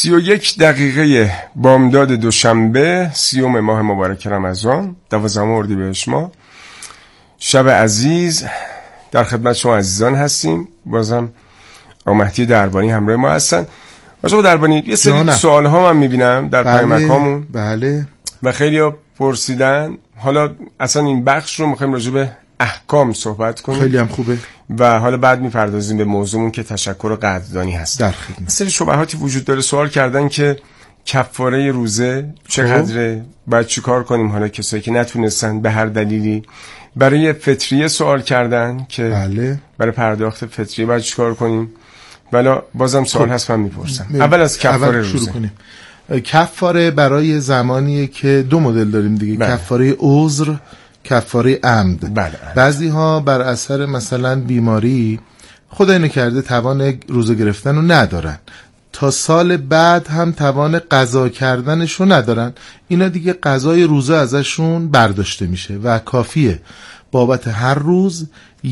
31 دقیقه بامداد دوشنبه 30 ماه مبارک رمضان 12 اردیبهشت ماه. شب عزیز، در خدمت شما عزیزان هستیم. بازم آقا مهدی دربانی همراه ما هستن. آقا دربانی یه سری سوال ها من میبینم در پیامکامون. بله. و خیلی ها پرسیدن. حالا اصلا این بخش رو میخوایم راجع به احکام صحبت کنیم. خیلی هم خوبه. و حالا بعد میپردازیم به موضوعمون که تشکر و قدردانی هست. در خدمت. سری شبهاتی وجود داره. سوال کردن که کفاره روزه چقدره، باید چی کار کنیم حالا کسایی که نتونستن به هر دلیلی. برای فطریه سوال کردن که بله. برای پرداخت فطریه باید چی کار کنیم. بلا بازم سوال هست، من میپرسم. اول از کفاره روزه شروع کنیم. کفاره برای زمانیه که دو مدل داریم دیگه. بله. کفاره عذر، کفاره عمد. بله. بعضی ها بر اثر مثلا بیماری خدای نکرده توان روزه گرفتن رو ندارن، تا سال بعد هم توان قضا کردنش رو ندارن، اینا دیگه قضای روزه ازشون برداشته میشه و کافیه بابت هر روز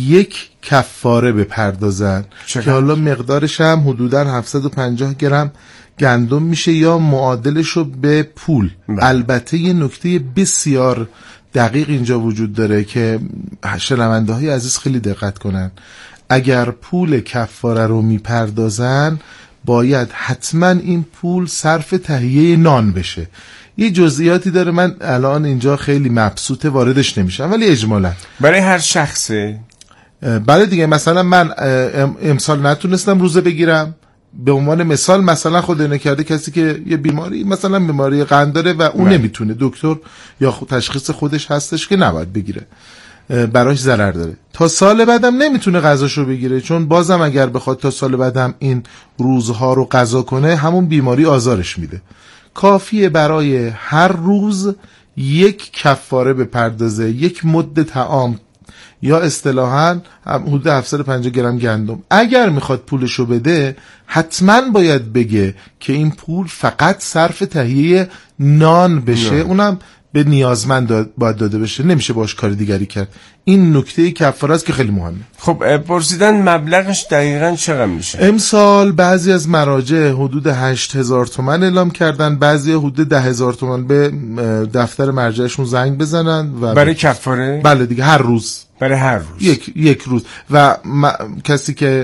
یک کفاره بپردازن که حالا مقدارش هم حدوداً 750 گرم گندم میشه یا معادلشو به پول. البته یه نکته بسیار دقیق اینجا وجود داره که شنونده های عزیز خیلی دقت کنن. اگر پول کفاره رو میپردازن باید حتما این پول صرف تهیه نان بشه. یه جزئیاتی داره، من الان اینجا خیلی مبسوطه واردش نمیشم، ولی اجمالا برای هر شخصه. بله دیگه، مثلا من امسال نتونستم روزه بگیرم، به عنوان مثال مثلا خود نکرده کسی که یه بیماری مثلا بیماری قند داره و اون نمیتونه، دکتر یا تشخیص خودش هستش که نباید بگیره، براش ضرر داره، تا سال بعدم نمیتونه غذاشو بگیره، چون بازم اگر بخواد تا سال بعدم این روزها رو قضا کنه همون بیماری آزارش میده. کافیه برای هر روز یک کفاره بپردازه، یک مد طعام یا اصطلاحاً حدود 750 گرم گندم. اگر میخواد پولشو بده حتما باید بگه که این پول فقط صرف تهیه نان بشه، اونم به نیازمند باید داده بشه، نمیشه باش کار دیگری کرد. این نکته کفاره است که خیلی مهمه. خب پرسیدن مبلغش دقیقاً چقدر میشه؟ امسال بعضی از مراجع حدود 8000 تومان اعلام کردن، بعضی حدود 10000 تومان. به دفتر مرجعشون زنگ بزنن و برای کفاره؟ بله دیگه، هر روز. برای هر روز یک روز. و کسی که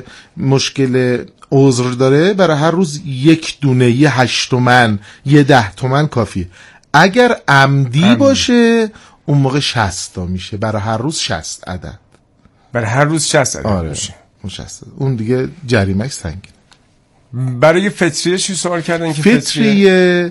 مشکل عذر داره برای هر روز یک دونه، یه 8 تومن، یه 10 تومن کافیه. اگر عمدی باشه اون موقع 60 تا میشه، برای هر روز 60 عدد. برای هر روز 60 عدد. آره. میشه. اون دیگه جریمه‌اش سنگینه. برای فطریه چی سوال کردن که فطریه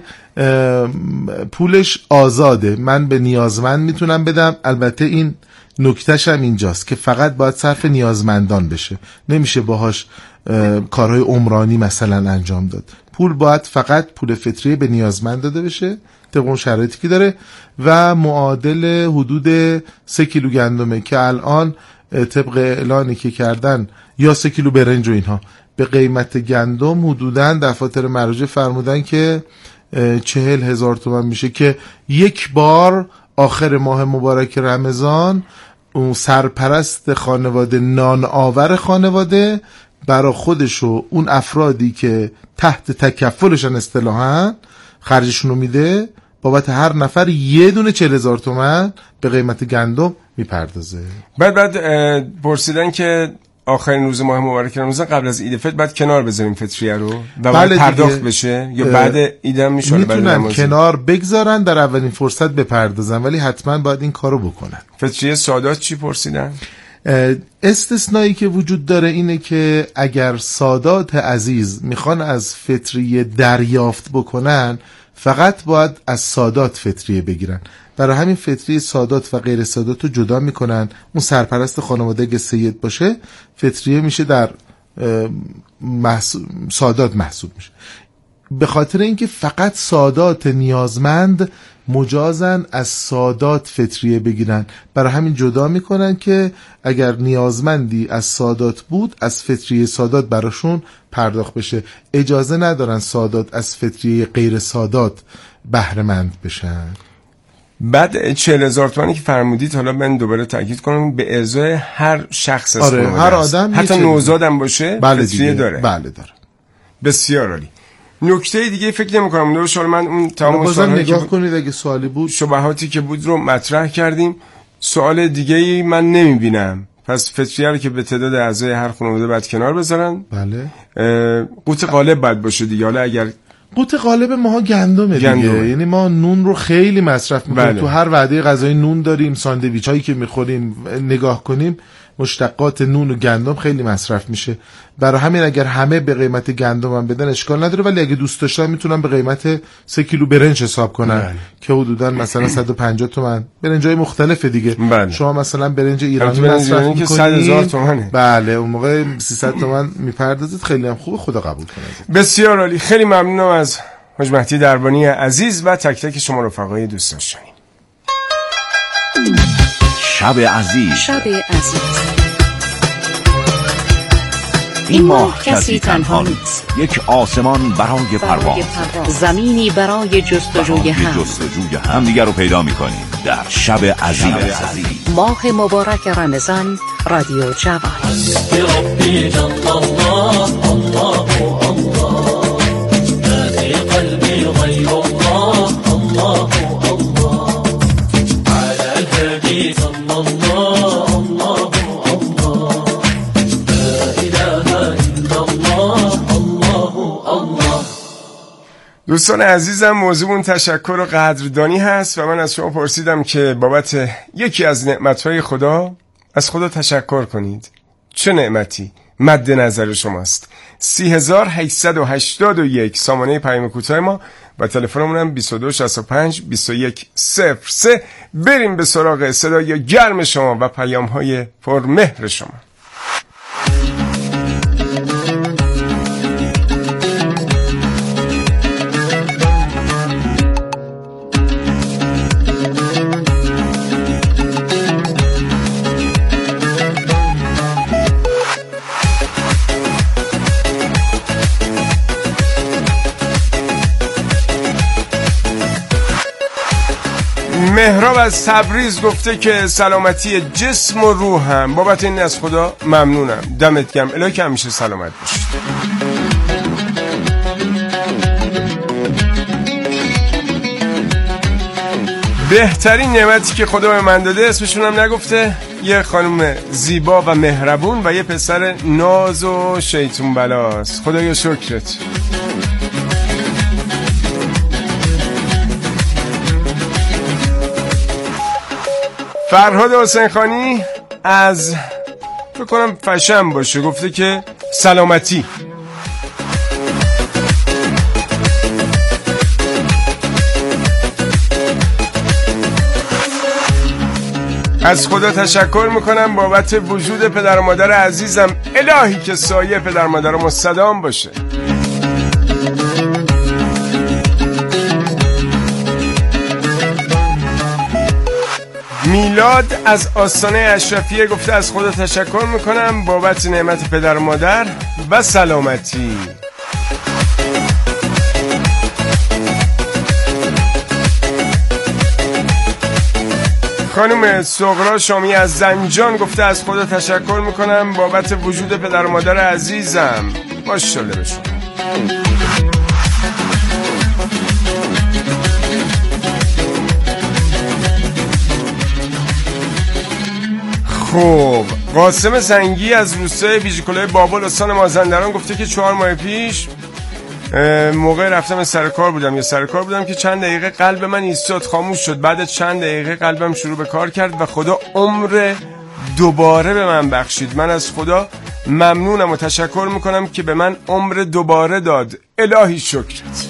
پولش آزاده، من به نیازمند میتونم بدم. البته این نکتهش هم اینجاست که فقط باید صرف نیازمندان بشه، نمیشه باهاش کارهای عمرانی مثلا انجام داد. پول باید فقط پول فطریه به نیازمند داده بشه طبق اون شرایطی که داره و معادل حدود 3 کیلو گندمه که الان طبق اعلانی که کردن یا 3 کیلو برنج و اینها به قیمت گندم حدوداً دفاتر مراجع فرمودن که 40,000 تومان میشه که یک بار آخر ماه مبارک رمضان اون سرپرست خانواده، نان آور خانواده، برای خودش و اون افرادی که تحت تکفلشن اصطلاحاً خرجشون رو میده، بابت هر نفر یه دونه 40,000 تومان به قیمت گندم میپردازه. بعد پرسیدن که آخرین روز ماه مبارک رمضان قبل از عید فطر بعد کنار بذاریم فطریه رو و بعد پرداخت بشه یا بعد عید هم میشه؟ میتونن کنار بگذارن، در اولین فرصت بپردازن، ولی حتما باید این کارو بکنن. فطریه سادات چی پرسیدن؟ استثنایی که وجود داره اینه که اگر سادات عزیز میخوان از فطریه دریافت بکنن فقط باید از سادات فطریه بگیرن. برای همین فطریه سادات و غیر سادات رو جدا میکنن. اون سرپرست خانواده اگه سید باشه فطریه میشه در سادات محسوب میشه، به خاطر اینکه فقط سادات نیازمند مجازن از سادات فطریه بگیرن. برای همین جدا میکنن که اگر نیازمندی از سادات بود از فطریه سادات براشون پرداخت بشه، اجازه ندارن سادات از فطریه غیر سادات بهره مند بشن. بعد 40,000 تومانی که فرمودید، حالا من دوباره تاکید کنم به ازای هر شخص است. آره، هر آدم حتی نوزادم باشه بله فطریه داره. بله داره. بسیار عالی. نکته دیگه فکر نمی‌کنم درست شد. من اون تمام سوالات نگاه که کنید اگه سوالی بود، شبهاتی که بود رو مطرح کردیم. سوال دیگه‌ای من نمی‌بینم. پس فطریه رو که به تعداد اعضای هر خانواده باید کنار بذارن. بله. قوت غالب باید باشه دیگه. حالا اگر قوت غالب ماها گندمه دیگه، یعنی ما نون رو خیلی مصرف میکنیم. بله. تو هر وعده غذایی نون داریم، ساندویچ هایی که میخوریم نگاه کنیم مشتقات نون و گندم خیلی مصرف میشه. برای همین اگر همه به قیمت گندم هم بدن اشکال نداره، ولی اگه دوست داشتن میتونن به قیمت 3 کیلو برنج حساب کنن. بله. که حدودا مثلا 150 تومن. برنجای مختلفه دیگه. بله. شما مثلا برنج ایرانی مصرف میکنید که 100,000 تومنه. بله اون موقع 300 تومن میپردازید. خیلی هم خوبه، خدا قبول کنه. بسیار عالی. خیلی ممنونم از حاج مهدی دربانی عزیز و تک تک شما رفقای دوست داشتنی. شب عزیز. شب عزیز. این ماه کسی تنها نیست. یک آسمان برای پرواز، زمینی برای جستجوی هم دیگر رو پیدا می‌کنیم در شب عزیز. ماه مبارک رمضان. رادیو جوان. دوستان عزیزم، موضوعمون تشکر و قدردانی هست و من از شما پرسیدم که بابت یکی از نعمتهای خدا از خدا تشکر کنید. چه نعمتی مد نظر شماست؟ 3881 سامانه پیام کوتاه ما و تلفنمون هم 2265 2103. بریم به سراغ صدای گرم شما و پیام‌های پرمهر شما. مهراب از تبریز گفته که سلامتی جسم و روحم، بابت این از خدا ممنونم. دمت گرم. الهی که همیشه سلامت باشید. بهترین نعمتی که خدا به من داده اسمشون هم نگفته، یه خانم زیبا و مهربون و یه پسر ناز و شیطون بلاست. خدایا شکرت. فرهاد حسین خانی از فکر کنم فشم باشه گفته که سلامتی. از خدا تشکر میکنم بابت وجود پدر و مادر عزیزم. الهی که سایه پدر و مادر مستدام باشه. میلاد از آستانه اشرفیه گفته از خدا تشکر میکنم بابت نعمت پدر و مادر و سلامتی. خانم سغرا شامی از زنجان گفته از خدا تشکر میکنم بابت وجود پدر و مادر عزیزم. ماشاءالله به شما. خب قاسم زنگی از روستای بیژیکلای بابل استان مازندران گفته که 4 ماه پیش موقع رفتم سر کار بودم که چند دقیقه قلب من ایستاد، خاموش شد. بعد چند دقیقه قلبم شروع به کار کرد و خدا عمر دوباره به من بخشید. من از خدا ممنونم و تشکر میکنم که به من عمر دوباره داد. الهی شکرت.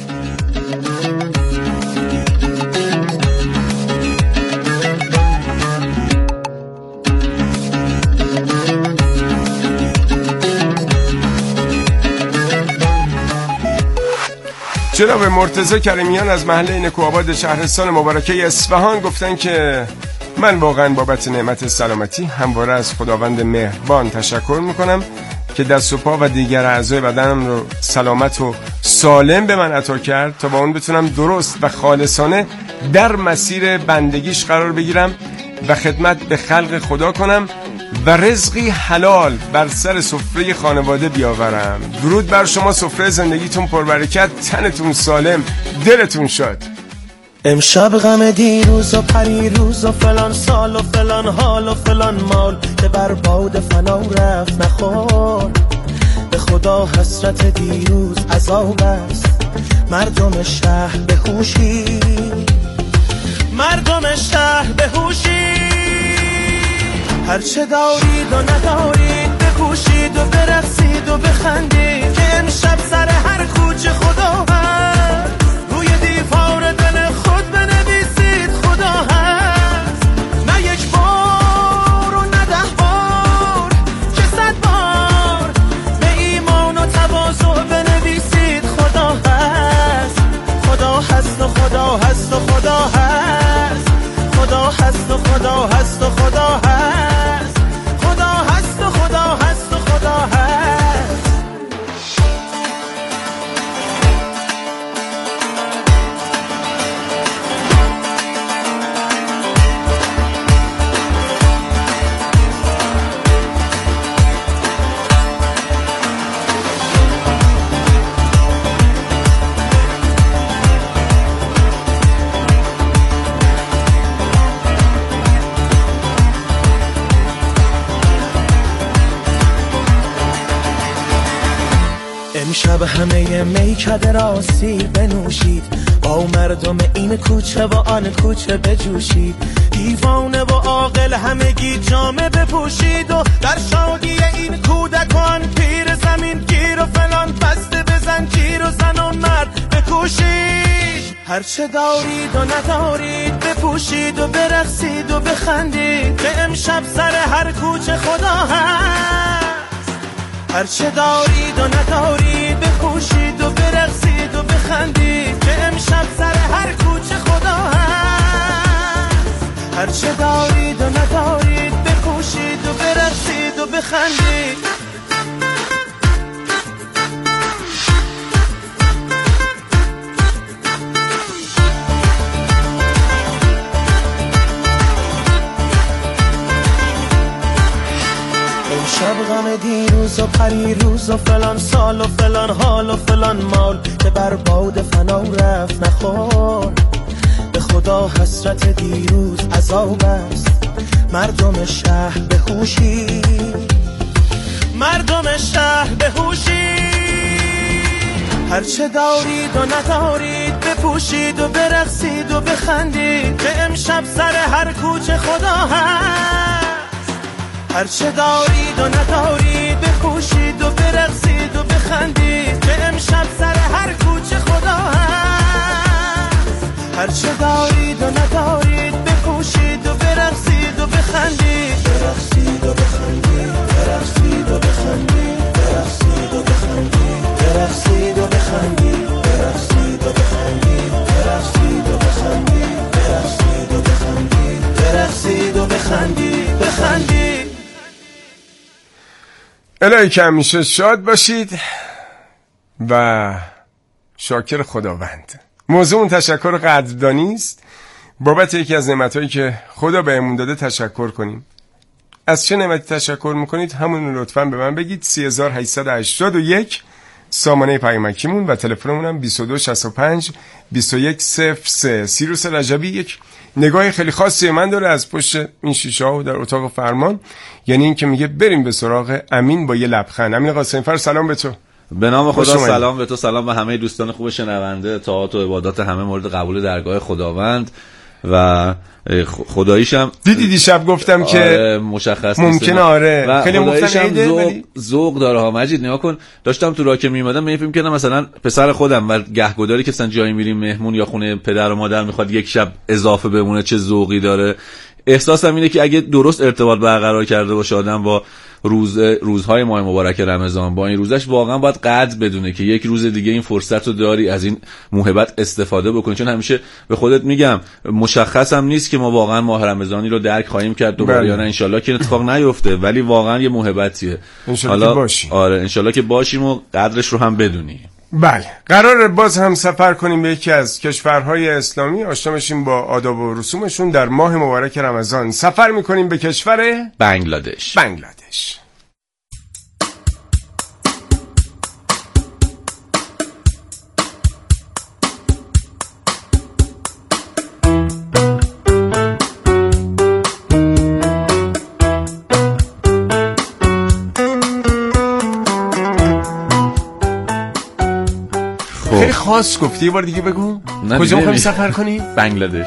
جناب مرتضی کریمیان از محله نکوآباد شهرستان مبارکه اصفهان گفتن که من واقعا بابت نعمت سلامتی همواره از خداوند مهربان تشکر میکنم که دست و پا و دیگر اعضای بدنم رو سلامت و سالم به من عطا کرد تا با اون بتونم درست و خالصانه در مسیر بندگیش قرار بگیرم و خدمت به خلق خدا کنم و رزقی حلال بر سر سفره خانواده بیاورم. درود بر شما، سفره زندگیتون پربرکت، تنتون سالم، دلتون شاد. امشب غم دیروز و پریروز و فلان سال و فلان حال و فلان مال که بر باد فنا رفت نخور. به خدا حسرت دیروز عذاب است، مردم شهر بهوشی، مردم شهر بهوشی. هرچه دارید و ندارید بپوشید و برقصید و بخندید که امشب سر هر کوچه خدا هست. روی دیوار دل خود بنویسید خدا هست. نه یک بار و نه 10 بار که 100 بار به ایمان و تواضع بنویسید خدا هست. خدا هست و خدا هست و خدا هست. خدا هست و خدا هست و خدا هست. خدا هست و خدا هست و خدا هست. امشب همه میکده را سیر بنوشید، با مردم این کوچه و آن کوچه بجوشید. دیوانه و عاقل همگی جامه بپوشید و در شادی این کودکان پیر زمین گیر و فلان بسته بزن گیر و زن و مرد بکوشید. هرچه دارید و ندارید بپوشید و برقصید و بخندید که امشب سر هر کوچه خدا هست. هرچه دارید و ندارید بپوشید و برقصید و بخندید که امشب سر هر کوچه خدا هست. هرچه دارید و ندارید بپوشید و برقصید و بخندید. امشب غم دیروز و پریروز و فلان سال و فلان حال و فلان مال که بر باد فنا رفت نخور. به خدا حسرت دیروز عذاب است، مردم شهر بهوشی، مردم شهر بهوشی. هرچه دارید و ندارید بپوشید و برقصید و بخندید که امشب سر هر کوچه خدا هست. هرچه دارید و ندارید بپوشید و برقصید و بخندید که امشب سر هر کوچه خدا هست. هرچه دارید و ندارید بپوشید و برقصید و بخندید. برقصید و بخندید، برقصید و بخندید، برقصید و بخندید، برقصید و بخندید، برقصید و بخندید، برقصید و بخندید، برقصید و بخندید، برقصید و بخندید، بخندید. الهی که همیشه شاد باشید و شاکر خداوند. موضوع تشکر قدردانی است. بابت یکی از نعمتایی که خدا بهمون داده تشکر کنیم. از چه نعمتی تشکر میکنید همون رو لطفاً به من بگید. 3881 سامانه پیامکیمون و تلفنمونم 2265 2103. سیروس رجبی یک نگاه خیلی خاصی من داره از پشت این شیشه ها و در اتاق فرمان، یعنی این که میگه بریم به سراغ امین با یه لبخند. امین قاسمی‌فر سلام به تو. به نام خدا سلام به تو، سلام به همه دوستان خوب شنونده. طاعات و عبادات همه مورد قبول درگاه خداوند و خداییشم دیدی دیشب گفتم که مشخص ممکنه آره خیلی مختلفه ذوق داره ها. مجید نگاه کن، داشتم تو راه که میومدم من فکر کردم مثلا پسر خودم و گهگداری که مثلا جایی میریم مهمون یا خونه پدر و مادر میخواد یک شب اضافه بمونه چه ذوقی داره. احساسم اینه که اگه درست ارتباط برقرار کرده باشه آدم با روزهای ماه مبارک رمضان، با این روزش واقعا باید قدر بدونه که یک روز دیگه این فرصت رو داری از این موهبت استفاده بکنی. چون همیشه به خودت میگم مشخصم نیست که ما واقعا ماه رمضانی رو درک خواهیم کرد دوباره یا نه. انشالله که اتفاق نیفته، ولی واقعا یه موهبتیه. انشالله که باشیم. آره انشالله که باشیم و قدرش رو هم بدونیم. بله، قرار باز هم سفر کنیم به یکی از کشورهای اسلامی، آشنا بشیم با آداب و رسومشون در ماه مبارک رمضان. سفر میکنیم به کشور بنگلادش. خیلی خاص گفتی، یه بار دیگه بگو. کجا میخوایم سفر کنیم؟ بنگلادش.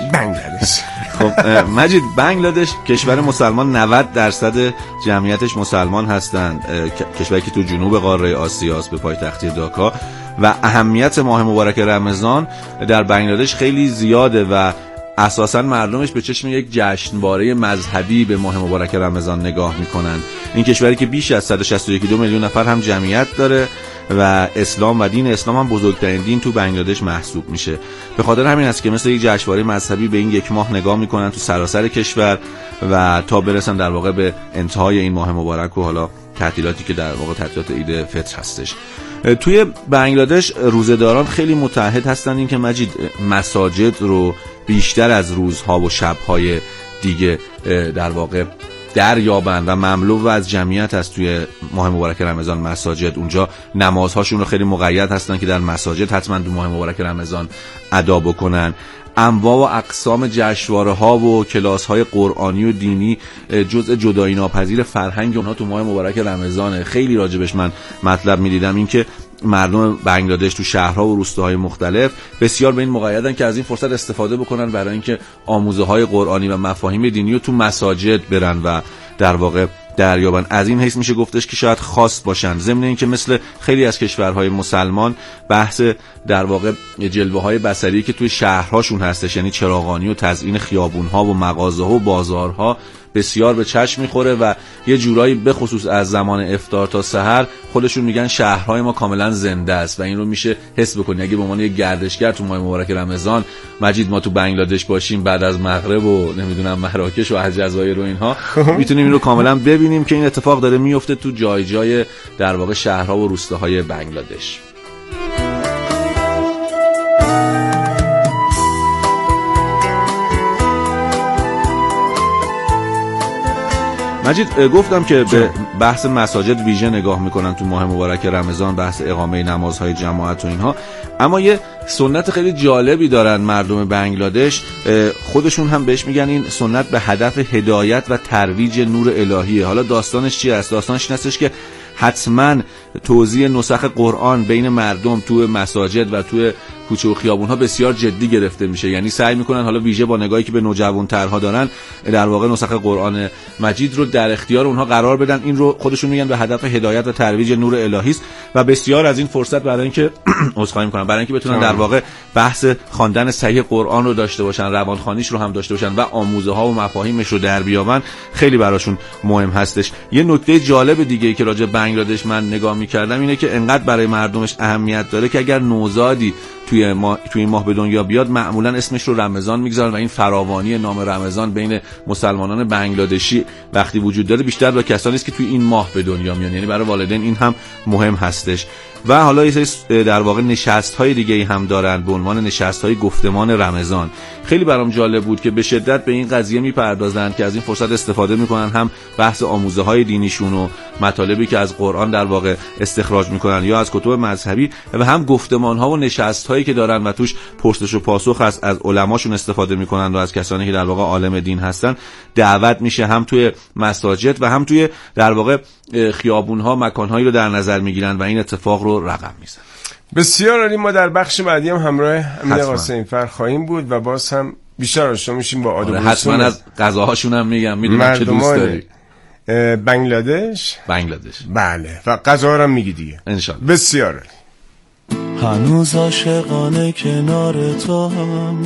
خب مجید، بنگلادش کشور مسلمان، 90% جمعیتش مسلمان هستند، کشوری که تو جنوب قاره آسیا است به پایتختی داکا، و اهمیت ماه مبارک رمضان در بنگلادش خیلی زیاده و اساساً مردمش به چشم یک جشنواره مذهبی به ماه مبارک رمضان نگاه میکنن. این کشوری که بیش از 161 میلیون نفر هم جمعیت داره و اسلام و دین اسلام هم بزرگترین دین تو بنگلادش محسوب میشه. به خاطر همین است که مثل یک جشنواره مذهبی به این یک ماه نگاه میکنن تو سراسر کشور و تا برسن در واقع به انتهای این ماه مبارک و حالا تعطیلاتی که در واقع تعطیلات عید فطر هستش. توی بنگلادش روزه‌داران خیلی متعهد هستن این که مجید مساجد رو بیشتر از روزها و شب‌های دیگه در واقع دریابند و مملو و از جمعیت هست توی ماه مبارک رمضان مساجد. اونجا نمازهاشون رو خیلی مقید هستن که در مساجد حتما تو ماه مبارک رمضان ادا بکنن. انواع و اقسام جشنواره‌ها و کلاس‌های قرآنی و دینی جزء جدایی ناپذیر فرهنگ اونها تو ماه مبارک رمضانه. خیلی راجبش من مطلب می‌دیدم این که مردم بنگلادش تو شهرها و روستاهای مختلف بسیار به این مقیدن که از این فرصت استفاده بکنن برای اینکه آموزه‌های قرآنی و مفاهیم دینی رو تو مساجد برن و در واقع دریابن. از این حیث میشه گفتش که شاید خاص باشن، ضمن اینکه مثل خیلی از کشورهای مسلمان بحث در واقع جلوه‌های بصری که توی شهرهاشون هستش، یعنی چراغانی و تزیین خیابون‌ها و مغازه‌ها و بازارها بسیار به چشم میخوره و یه جورایی به خصوص از زمان افطار تا سحر خودشون میگن شهرهای ما کاملا زنده است و این رو میشه حس بکنی. اگه به عنوان یک گردشگر تو ماه مبارک رمضان مجید ما تو بنگلادش باشیم بعد از مغرب و نمیدونم مراکش و الجزایر و اینها، میتونیم این رو کاملا ببینیم که این اتفاق داره میفته تو جای جای در واقع شهرها و روستاهای بنگلادش. مجید، گفتم که به بحث مساجد ویژه نگاه میکنن تو ماه مبارک رمضان، بحث اقامه نمازهای جماعت و اینها، اما یه سنت خیلی جالبی دارن مردم بنگلادش، خودشون هم بهش میگن این سنت به هدف هدایت و ترویج نور الهیه. حالا داستانش چی است؟ داستانش این هستش که حتما توزیع نسخ قرآن بین مردم تو مساجد و تو کوچه و خیابون‌ها بسیار جدی گرفته میشه. یعنی سعی میکنن حالا ویژه با نگاهی که به نوجوان‌ترها دارن در واقع نسخ قرآن مجید رو در اختیار اونها قرار بدن. این رو خودشون میگن به هدف هدایت و ترویج نور الهی است و بسیار از این فرصت برای اینکه عذرخواهی میکنن برای اینکه بتونن در واقع بحث خواندن صحیح قرآن رو داشته باشن، روانخوانیش رو هم داشته باشن و آموزه‌ها و مفاهیمش رو در بیابن، خیلی براشون مهم هستش. یه نکته جالب دیگه ای که راجع به بنگلادش من نگاه می‌کردم اینه که انقدر برای مردمش اهمیت داره که اگر نوزادی توی این ماه به دنیا بیاد معمولا اسمش رو رمضان میگذارن و این فراوانی نام رمضان بین مسلمانان بنگلادشی وقتی وجود داره بیشتر با کسانی است که توی این ماه به دنیا میان، یعنی برای والدین این هم مهم هستش. و حالا یه سری در واقع نشست‌های دیگه‌ای هم دارن به عنوان نشست‌های گفتمان رمضان. خیلی برام جالب بود که به شدت به این قضیه میپردازن که از این فرصت استفاده میکنن، هم بحث آموزه‌های دینیشون و مطالبی که از قرآن در واقع استخراج میکنن یا از کتب مذهبی و هم گفتمان‌ها و نشست‌هایی که دارن و توش پرسش و پاسخ هست، از علماشون استفاده میکنن و از کسانی که در واقع عالم دین هستن دعوت میشه، هم توی مساجد و هم توی در واقع خیابون‌ها مکان‌هایی رو در نظر میگیرن و این اتفاق رو رقم میزنن. بسیار عالی. ما در بخش بعدی هم همراه امین قاسمی‌فر خواهیم بود و باز هم بیشتر آشنا میشیم با آداب و رسوم. حتما از غذاهاشون هم میگم، میدونم چه دوست داری. بنگلادش. بله، و غذا هم میگی دیگه انشالله. بسیار عالی. هنوز عاشقانه کنار تو هم،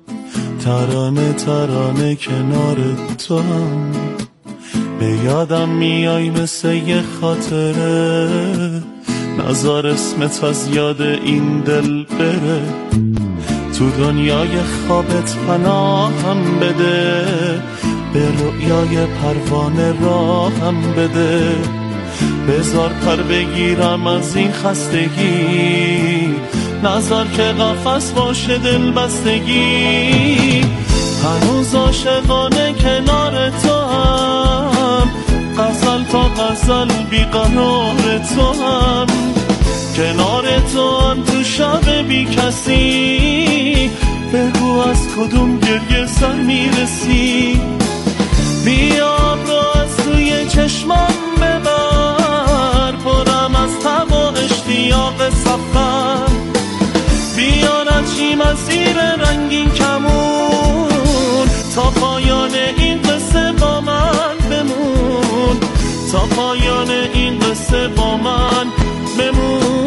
ترانه ترانه کنار تو هم، به یادم میای مثل یه خاطره، نزار اسمت از یاد این دل بره، تو دنیای خوابت پناهم بده، به رؤیای پروانه راهم بده، بذار پر بگیرم از این خستگی، نظر که قفس باشه دل بستگی. هنوز عاشقانه کنار تو هم، غزل تا غزل بیقرار تو هم، کنار تو هم تو شب بی کسی. بگو از کدوم گریه سر میرسی، بیا رو از توی چشمم ببر، پرم از تب و اشتیاق سفر. بیا نچیم از زیر رنگین کمون، تا پایان این قصه با من بمون، تا پایان این قصه با من بمون.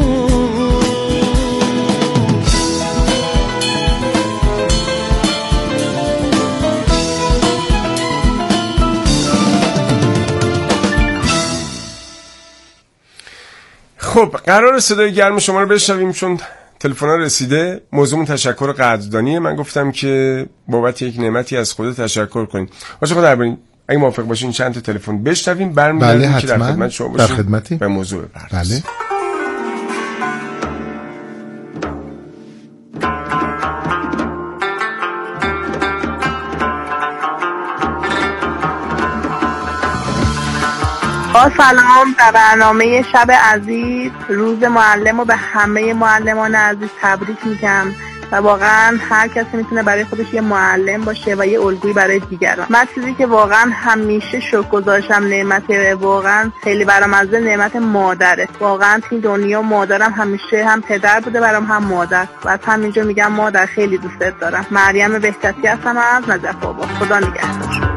خب قرار صدای گرم شما رو بشنویم، چون تلفن‌ها رسیده. موضوعمون تشکر قدردانیه. من گفتم که بابت یک نعمتی از خدا تشکر کنیم. باشه خدا دربارین اگه موافق باشین چند تا تلفن بشنویم، برمیگردیم که در خدمت شما باشیم به موضوع بپردازیم. بله. با سلام در برنامه شب عزیز، روز معلم رو به همه معلمان عزیز تبریک میگم و واقعا هر کسی میتونه برای خودش یه معلم باشه و یه الگویی برای دیگران. من چیزی که واقعا همیشه شکرگزارشم نعمت واقعا خیلی برام از نعمت مادره. واقعا این دنیا مادرم همیشه هم پدر بوده برام هم مادر و از همینجا میگم مادر خیلی دوستت دارم. مریم بهشتی هستم از نجف آباد. خدا نگهدار.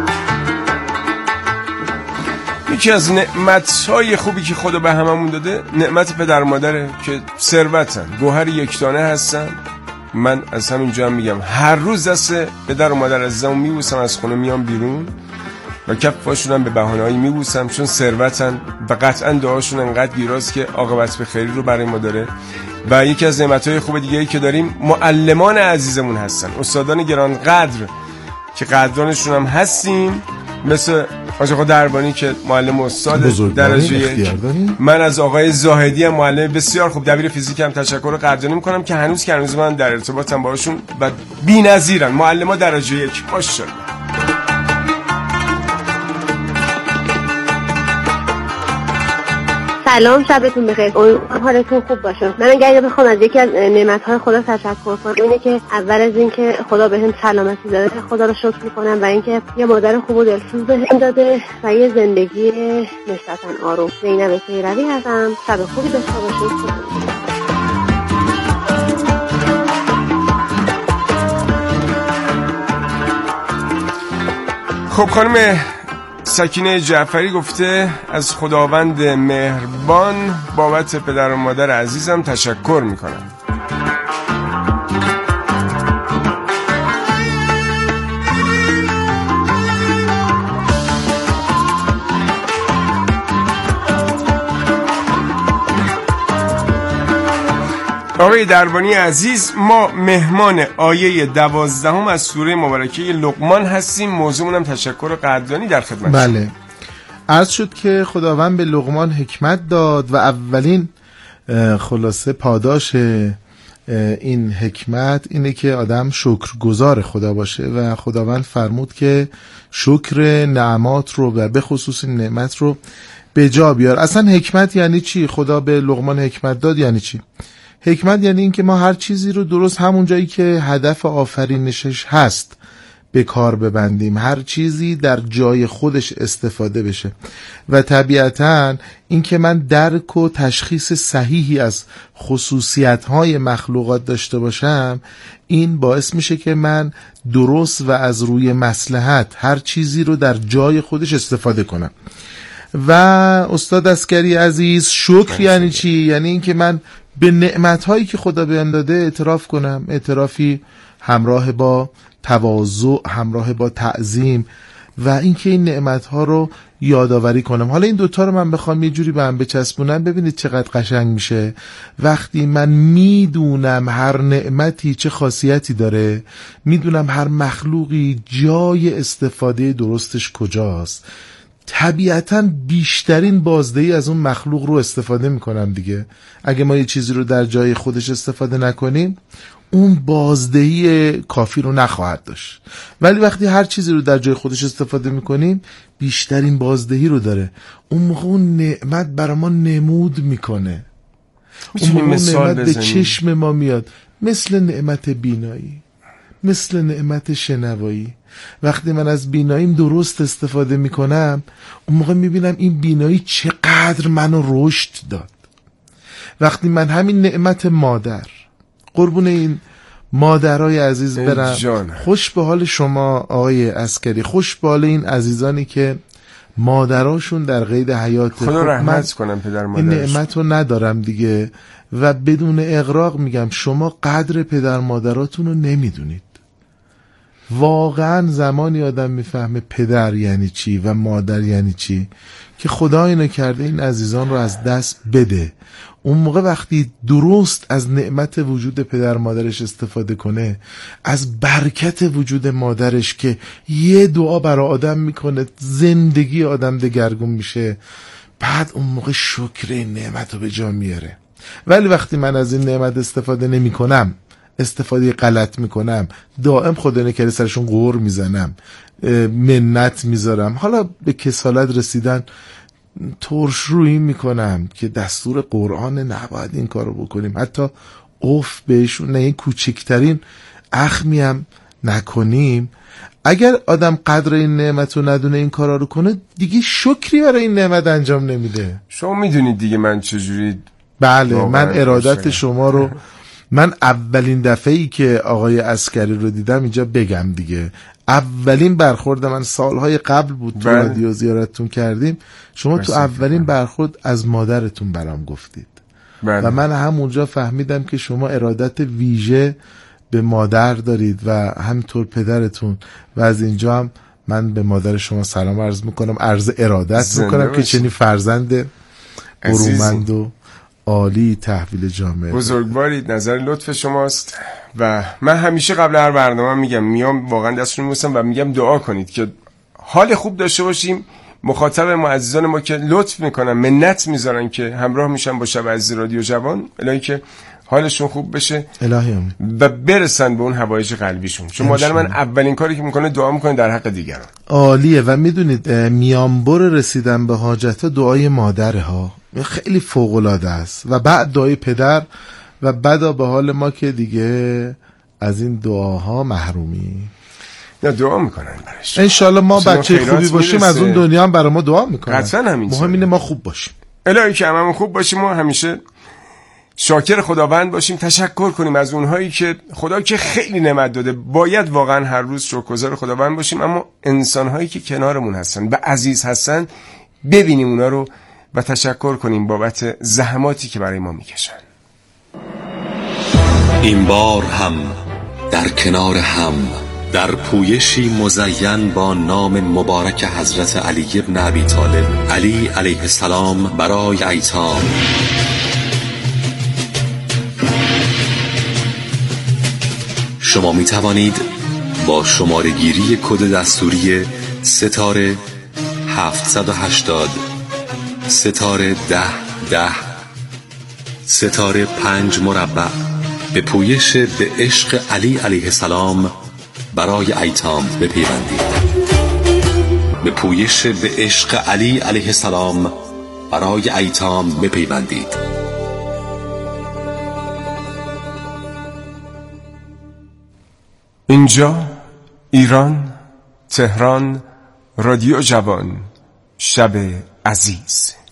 یکی از نعمت‌های خوبی که خدا به هممون داده نعمت پدر و مادره که ثروتن، گوهر یکدانه هستن. من از همینجا هم میگم هر روز دست پدر و مادر عزیزمو میبوسم، از خونه میام بیرون و کفاشون هم به بهانه‌ای میبوسم، چون ثروتن و قطعا دعاشون انقدر گیراست که عاقبت به خیری رو برای ما داره. و یکی از نعمت‌های خوب دیگه‌ای که داریم معلمان عزیزمون هستن، استادان گرانقدر که قدرانشون هم هستیم، مثل آقا دربانی که معلم استاد درجه 1. من از آقای زاهدی هم معلم بسیار خوب دبیر فیزیک هم تشکر و قدردانی میکنم که هنوز من در ارتباطم باشون و بی‌نظیرن. معلمان درجه 1 ماشاءالله. سلام، شبتون بخیر، حالتون خوب باشه. من اگر بخوام از یکی از نعمت‌های خدا تشکر کنم، اینه که اول از این که خدا بهم سلامتی داده خدا رو شکر می‌کنم و اینکه یه مادر خوب و دلسوز بهم داده و یه زندگی نسبتاً آروم. زینب پیروی هستم. شب خوبی داشته باشید. خب خانم سکینه جعفری گفته از خداوند مهربان بابت پدر و مادر عزیزم تشکر میکنم. آقای دربانی عزیز، ما مهمان آیه 12 از سوره مبارکه لقمان هستیم. موضوعمون هم تشکر و قدردانی در خدمت. بله، عرض شد که خداوند به لقمان حکمت داد و اولین خلاصه پاداش این حکمت اینه که آدم شکرگزار خدا باشه و خداوند فرمود که شکر نعمات رو و به خصوص نعمت رو به جا بیار. اصلا حکمت یعنی چی؟ خدا به لقمان حکمت داد یعنی چی؟ حکمت یعنی این که ما هر چیزی رو درست همون جایی که هدف آفرینشش هست به کار ببندیم، هر چیزی در جای خودش استفاده بشه و طبیعتاً این که من درک و تشخیص صحیحی از خصوصیت‌های مخلوقات داشته باشم، این باعث میشه که من درست و از روی مصلحت هر چیزی رو در جای خودش استفاده کنم. و استاد عسکری عزیز، شکر یعنی چی؟ یعنی این که من به نعمت‌هایی که خدا بهم داده اعتراف کنم، اعترافی همراه با تواضع، همراه با تعظیم و اینکه این نعمت‌ها رو یادآوری کنم. حالا این دوتا رو من بخوام یه جوری به هم بچسبونم، ببینید چقدر قشنگ میشه. وقتی من میدونم هر نعمتی چه خاصیتی داره، میدونم هر مخلوقی جای استفاده درستش کجاست، طبیعتاً بیشترین بازدهی از اون مخلوق رو استفاده میکنم دیگه. اگه ما یه چیزی رو در جای خودش استفاده نکنیم اون بازدهی کافی رو نخواهد داشت، ولی وقتی هر چیزی رو در جای خودش استفاده میکنیم بیشترین بازدهی رو داره. اون موقع اون نعمت برای ما نمود میکنه، اون موقع نعمت به چشم ما میاد، مثل نعمت بینایی، مثل نعمت شنوایی. وقتی من از بیناییم درست استفاده میکنم اون موقع میبینم این بینایی چقدر منو رشد داد. وقتی من همین نعمت مادر، قربون این مادرای عزیز برم، خوش به حال شما آقای عسکری، خوش به حال این عزیزانی که مادراشون در قید حیات. خدا رحمت کنم پدر مادرش. این نعمت رو ندارم دیگه و بدون اغراق میگم شما قدر پدر مادراتون رو نمیدونید. واقعا زمانی آدم میفهمه پدر یعنی چی و مادر یعنی چی که خدا اینو کرده این عزیزان رو از دست بده. اون موقع وقتی درست از نعمت وجود پدر مادرش استفاده کنه، از برکت وجود مادرش که یه دعا برای آدم میکنه زندگی آدم دگرگون میشه، بعد اون موقع شکر این نعمت رو به جا میاره. ولی وقتی من از این نعمت استفاده نمی کنم، استفاده غلط میکنم، دائم خدا نکرده سرشون قور میزنم، منت میذارم، حالا به کسالت رسیدن ترش روی میکنم که دستور قرآن نباید این کارو بکنیم، حتی اوف بهشون نه، این کوچکترین اخمی هم نکنیم. اگر آدم قدر این نعمت رو ندونه این کارا رو کنه دیگه شکری برای این نعمت انجام نمیده. شما میدونید دیگه من چجوری. بله من ارادت شما رو، من اولین دفعه‌ای که آقای عسکری رو دیدم اینجا بگم دیگه، اولین برخورد من سالهای قبل بود تو رادیو زیارتتون کردیم، شما تو اولین برخورد از مادرتون برام گفتید و من همونجا فهمیدم که شما ارادت ویژه به مادر دارید و همینطور پدرتون و از اینجا هم من به مادر شما سلام عرض میکنم، عرض ارادت میکنم که چنین فرزند برومند و عالی تحویل جامعه بزرگوارید. نظر لطف شماست و من همیشه قبل هر برنامه میگم، میام واقعا دستشون میبوسم و میگم دعا کنید که حال خوب داشته باشیم. مخاطب ما عزیزان ما که لطف میکنن، منت میذارن که همراه میشن با شب عزیز رادیو جوان، الهی که حالشون خوب بشه الهی و برسن به اون حوایج قلبیشون. چون مادر من اولین کاری که میکنه دعا میکنه در حق دیگران. عالیه. و میدونید میانبر رسیدن به حاجت دعای مادر ها خیلی فوق العاده است و بعد دعای پدر و بعدا به حال ما که دیگه از این دعاها محرومی. نه دعا میکنن برش. انشالله ما بچه خوبی باشیم از اون دنیا هم برای ما دعا میکنن. قطعا همین. مهم اینه ما خوب باشیم. الهی که هممون خوب باشیم و همیشه شاکر خداوند باشیم، تشکر کنیم از اونهایی که خدا که خیلی نعمت داده، باید واقعا هر روز شکرگزار خداوند باشیم، اما انسانهایی که کنارمون هستن و عزیز هستن ببینیم اونا رو و تشکر کنیم بابت زحماتی که برای ما میکشن. این بار هم در کنار هم در پویشی مزین با نام مبارک حضرت علی ابن ابی طالب، علی علیه السلام، برای ایتام شما می توانید با شماره گیری کد دستوری ستاره 780 ستاره 1010 ستاره 5 مربع به پویش به عشق علی علیه السلام برای ایتام بپیوندید. به پویش به عشق علی علیه السلام برای ایتام بپیوندید. اینجا ایران، تهران، رادیو جوان، شب عزیز.